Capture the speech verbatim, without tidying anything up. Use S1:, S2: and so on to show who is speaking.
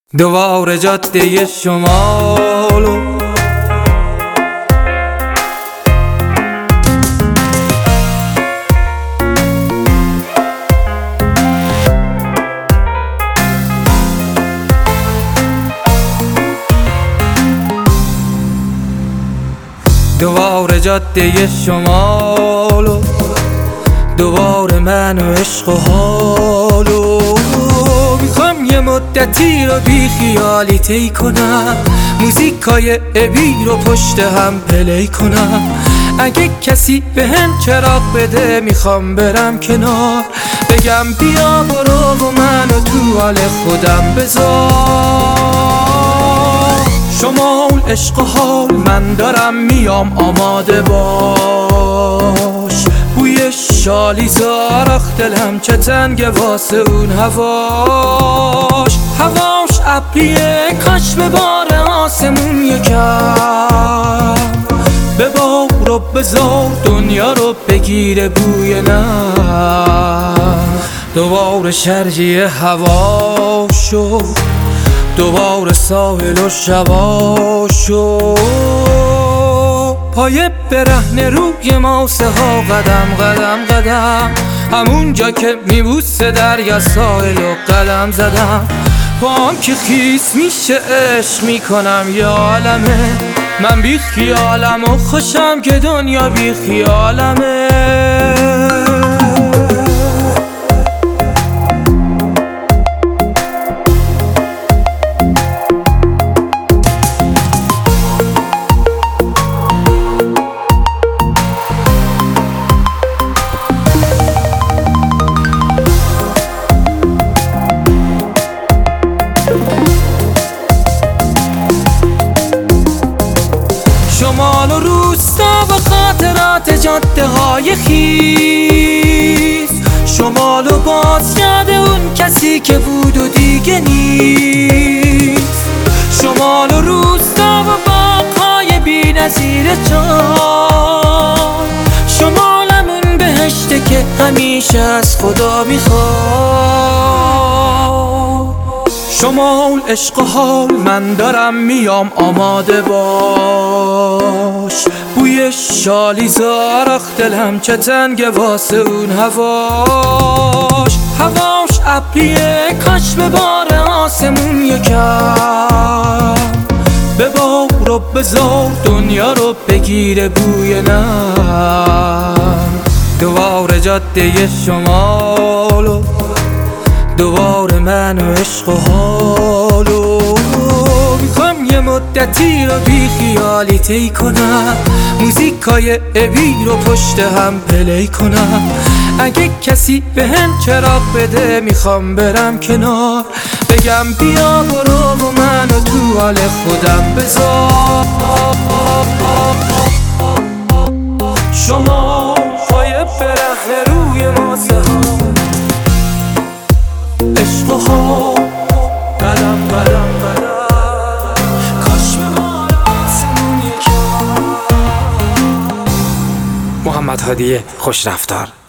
S1: دوباره جاده شمالو دوباره جاده شمالو دوباره من و عشق و حالو میخوام یه مدتی رو بی خیالی طی کنم، موزیکای ابی رو پشت هم پلی کنم. اگه کسی به هم چراغ بده میخوام برم کنار، بگم بیا برو و منو تو حال خودم بذار. شمال عشق و حال من دارم میام آماده باش، بوی شالی زارخ دلم چه تنگه واسه اون هواش. هواش ابریه کاش به بار آسمون یکم، به بار و بذار دنیا رو بگیره بوی نم. دوباره شرجی هواشو دوباره ساحل و شباشو، پای برهنه روی ماسه ها قدم قدم قدم، همون جا که میبوسه دریا ساحل و قدم زدم. پام که خیس میشه عشق میکنم یا عالمه، من بی خیالم و خوشم که دنیا بی خیالمه. شمال و روستا و خاطرات جاده های خیز، شمال و بازگرد اون کسی که بود و دیگه نیست. شمال و روستا و باغ‌های بی نظیر جان، شمالمون بهشته که همیشه از خدا میخواد. شمال عشق و حال من دارم میام آماده باش، بوی شالی زارخ دلم چه تنگه واسه اون هواش. هواش ابریه کاش به بار آسمون یکم، به بار و بذار دنیا رو بگیره بوی نم. دوباره جاده شمالو دوباره من و عشق و حالو، میخوام یه مدتی رو بی خیالی طی کنم، موزیکای ابی رو پشت هم پلی کنم. اگه کسی به هم چراغ بده میخوام برم کنار، بگم بیا برو و منو تو حال خودم بذار. شما پای برهنه روی ماسه ها، عشق و حال قدم قدم قدم، کاش به بار آسمون یکم.
S2: محمد هادی خوش رفتار.